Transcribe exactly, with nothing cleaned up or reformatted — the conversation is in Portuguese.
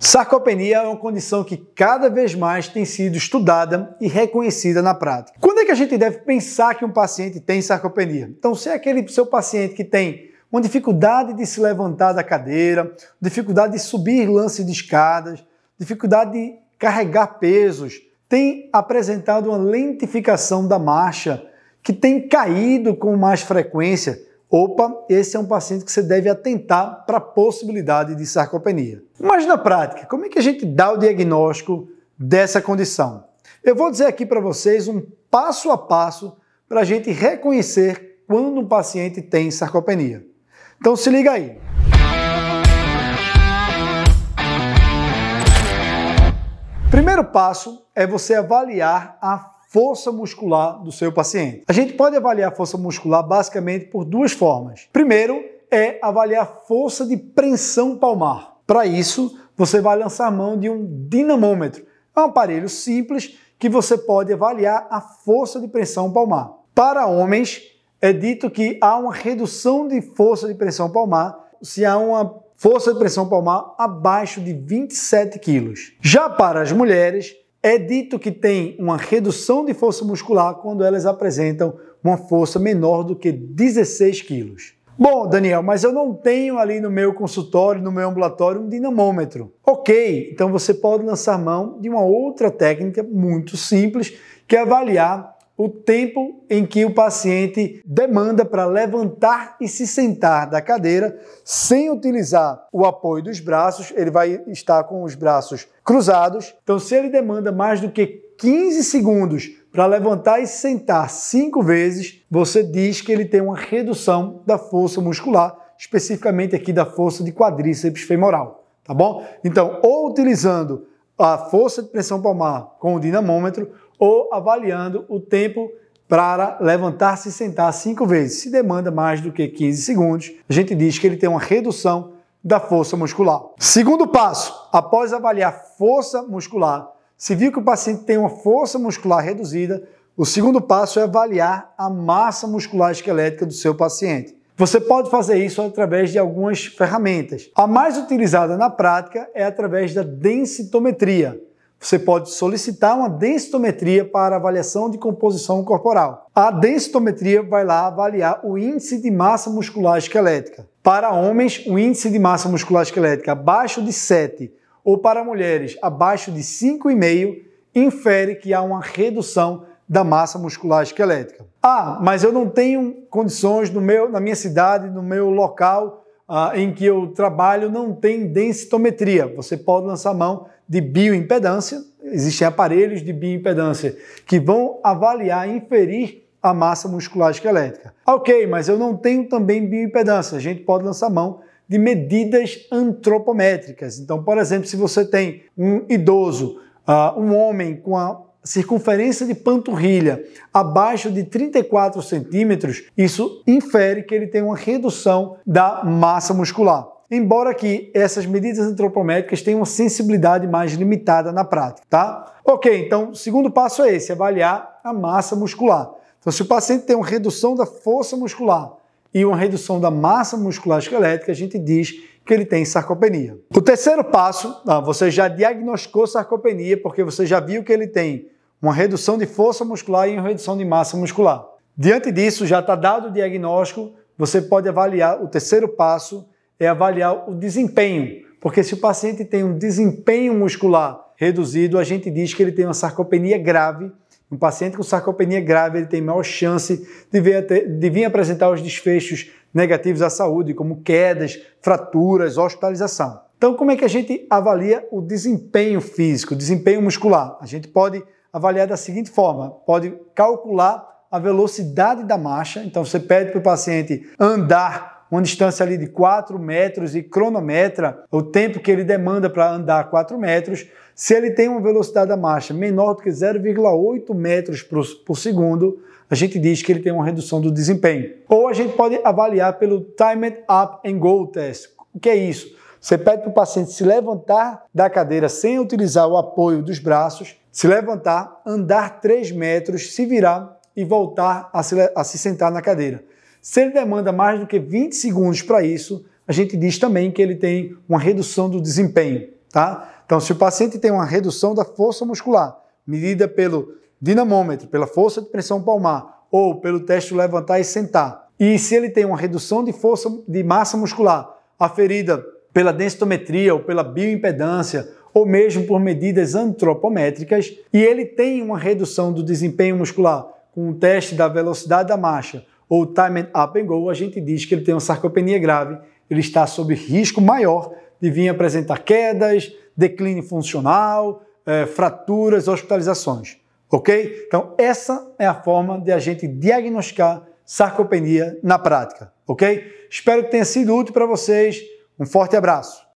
Sarcopenia é uma condição que cada vez mais tem sido estudada e reconhecida na prática. Quando é que a gente deve pensar que um paciente tem sarcopenia? Então, se é aquele seu paciente que tem uma dificuldade de se levantar da cadeira, dificuldade de subir lances de escadas, dificuldade de carregar pesos, tem apresentado uma lentificação da marcha, que tem caído com mais frequência, opa, esse é um paciente que você deve atentar para a possibilidade de sarcopenia. Mas na prática, como é que a gente dá o diagnóstico dessa condição? Eu vou dizer aqui para vocês um passo a passo para a gente reconhecer quando um paciente tem sarcopenia. Então se liga aí. Primeiro passo é você avaliar a força muscular do seu paciente. A gente pode avaliar a força muscular basicamente por duas formas. Primeiro é avaliar a força de pressão palmar. Para isso, você vai lançar mão de um dinamômetro. É um aparelho simples que você pode avaliar a força de pressão palmar. Para homens, é dito que há uma redução de força de pressão palmar se há uma força de pressão palmar abaixo de vinte e sete quilos. Já para as mulheres, é dito que tem uma redução de força muscular quando elas apresentam uma força menor do que dezesseis quilos. Bom, Daniel, mas eu não tenho ali no meu consultório, no meu ambulatório, um dinamômetro. Ok, então você pode lançar mão de uma outra técnica muito simples, que é avaliar o tempo em que o paciente demanda para levantar e se sentar da cadeira sem utilizar o apoio dos braços. Ele vai estar com os braços cruzados. Então, se ele demanda mais do que quinze segundos para levantar e se sentar cinco vezes, você diz que ele tem uma redução da força muscular, especificamente aqui da força de quadríceps femoral, tá bom? Então, ou utilizando a força de pressão palmar com o dinamômetro, ou avaliando o tempo para levantar-se e sentar cinco vezes. Se demanda mais do que quinze segundos, a gente diz que ele tem uma redução da força muscular. Segundo passo, após avaliar força muscular, se viu que o paciente tem uma força muscular reduzida, o segundo passo é avaliar a massa muscular esquelética do seu paciente. Você pode fazer isso através de algumas ferramentas. A mais utilizada na prática é através da densitometria. Você pode solicitar uma densitometria para avaliação de composição corporal. A densitometria vai lá avaliar o índice de massa muscular esquelética. Para homens, o índice de massa muscular esquelética abaixo de sete ou para mulheres abaixo de cinco vírgula cinco infere que há uma redução da massa muscular esquelética. Ah, mas eu não tenho condições no meu, na minha cidade, no meu local ah, em que eu trabalho, não tem densitometria. Você pode lançar mão de bioimpedância. Existem aparelhos de bioimpedância que vão avaliar e inferir a massa muscular esquelética. Ok, mas eu não tenho também bioimpedância. A gente pode lançar mão de medidas antropométricas. Então, por exemplo, se você tem um idoso, uh, um homem com a circunferência de panturrilha abaixo de trinta e quatro centímetros, isso infere que ele tem uma redução da massa muscular. Embora que essas medidas antropométricas tenham uma sensibilidade mais limitada na prática, tá? Ok, então o segundo passo é esse, avaliar a massa muscular. Então, se o paciente tem uma redução da força muscular e uma redução da massa muscular esquelética, a gente diz que ele tem sarcopenia. O terceiro passo, você já diagnosticou sarcopenia porque você já viu que ele tem uma redução de força muscular e uma redução de massa muscular. Diante disso, já está dado o diagnóstico, você pode avaliar. O terceiro passo é avaliar o desempenho, porque se o paciente tem um desempenho muscular reduzido, a gente diz que ele tem uma sarcopenia grave. Um paciente com sarcopenia grave ele tem maior chance de vir, ter, de vir apresentar os desfechos negativos à saúde, como quedas, fraturas, hospitalização. Então, como é que a gente avalia o desempenho físico, o desempenho muscular? A gente pode avaliar da seguinte forma, pode calcular a velocidade da marcha. Então, você pede para o paciente andar uma distância ali de quatro metros e cronometra o tempo que ele demanda para andar quatro metros. Se ele tem uma velocidade da marcha menor do que zero vírgula oito metros por, por segundo, a gente diz que ele tem uma redução do desempenho. Ou a gente pode avaliar pelo Timed Up and Go Test. O que é isso? Você pede para o paciente se levantar da cadeira sem utilizar o apoio dos braços, se levantar, andar três metros, se virar e voltar a se, a se sentar na cadeira. Se ele demanda mais do que vinte segundos para isso, a gente diz também que ele tem uma redução do desempenho, tá? Então, se o paciente tem uma redução da força muscular, medida pelo dinamômetro, pela força de pressão palmar, ou pelo teste levantar e sentar, e se ele tem uma redução de força de massa muscular, aferida pela densitometria ou pela bioimpedância, ou mesmo por medidas antropométricas, e ele tem uma redução do desempenho muscular com o teste da velocidade da marcha ou time up and go, a gente diz que ele tem uma sarcopenia grave, ele está sob risco maior de vir apresentar quedas, declínio funcional, eh, fraturas, hospitalizações, ok? Então essa é a forma de a gente diagnosticar sarcopenia na prática, ok? Espero que tenha sido útil para vocês, um forte abraço!